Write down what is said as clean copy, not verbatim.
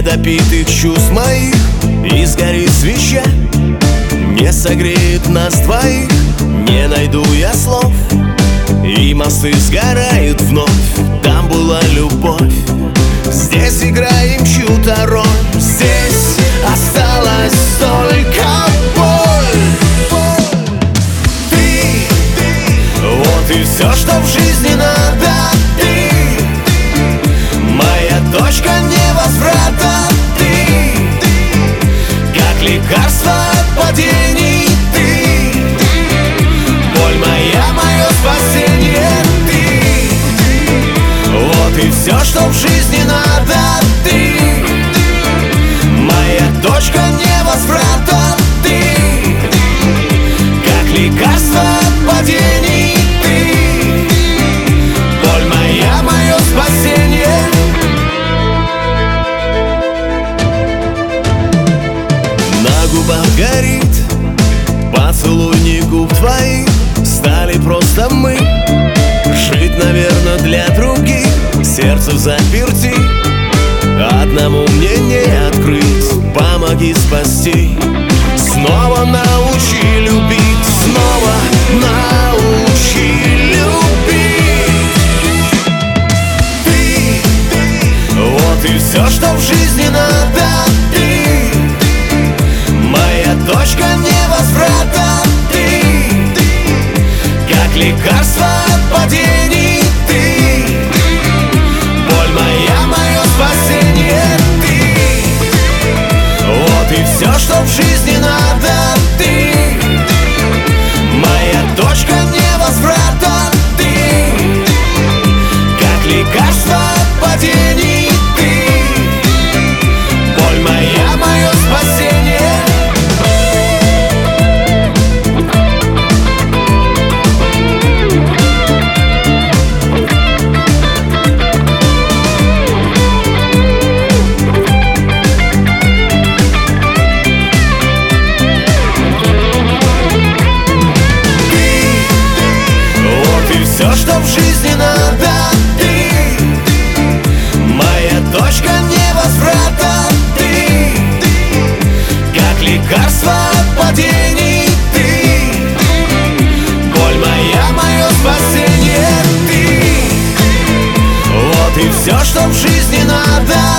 недопитых чувств моих, и сгорит свеча, не согреет нас двоих. Не найду я слов, и мосты сгорают вновь. Там была любовь, здесь играем чью-то роль. Здесь осталась только боль. Ты, вот и все, что в жизни надо. Ты, моя точка невозврата. Ты, как лекарство от падений. Ты, боль моя, мое спасение. Ты, вот и все, что в жизни надо. Ты, моя точка невозврата. Ты, как лекарство от падений. Ты, боль моя, мое спасение. На губах горит поцелуй не губ твоих. Стали просто мы жить, наверное, для других. Сердце в заперти, одному мне не открыть. Помоги спасти, снова научи любить. Снова научи любить. Ты, вот и все, что в жизни надо. Ты, моя точка невозврата. Ты, как лекарство от падений. Ты, боль моя, мое спасение. Ты, вот и все, что в жизни надо. Ты, моя точка невозврата. Ты, как лекарство от падений. Ты, боль моя, мое спасение. Все, что в жизни надо. Ты, моя точка невозврата. Ты, как лекарство от падений. Ты, боль моя, мое спасение. Ты, вот и все, что в жизни надо.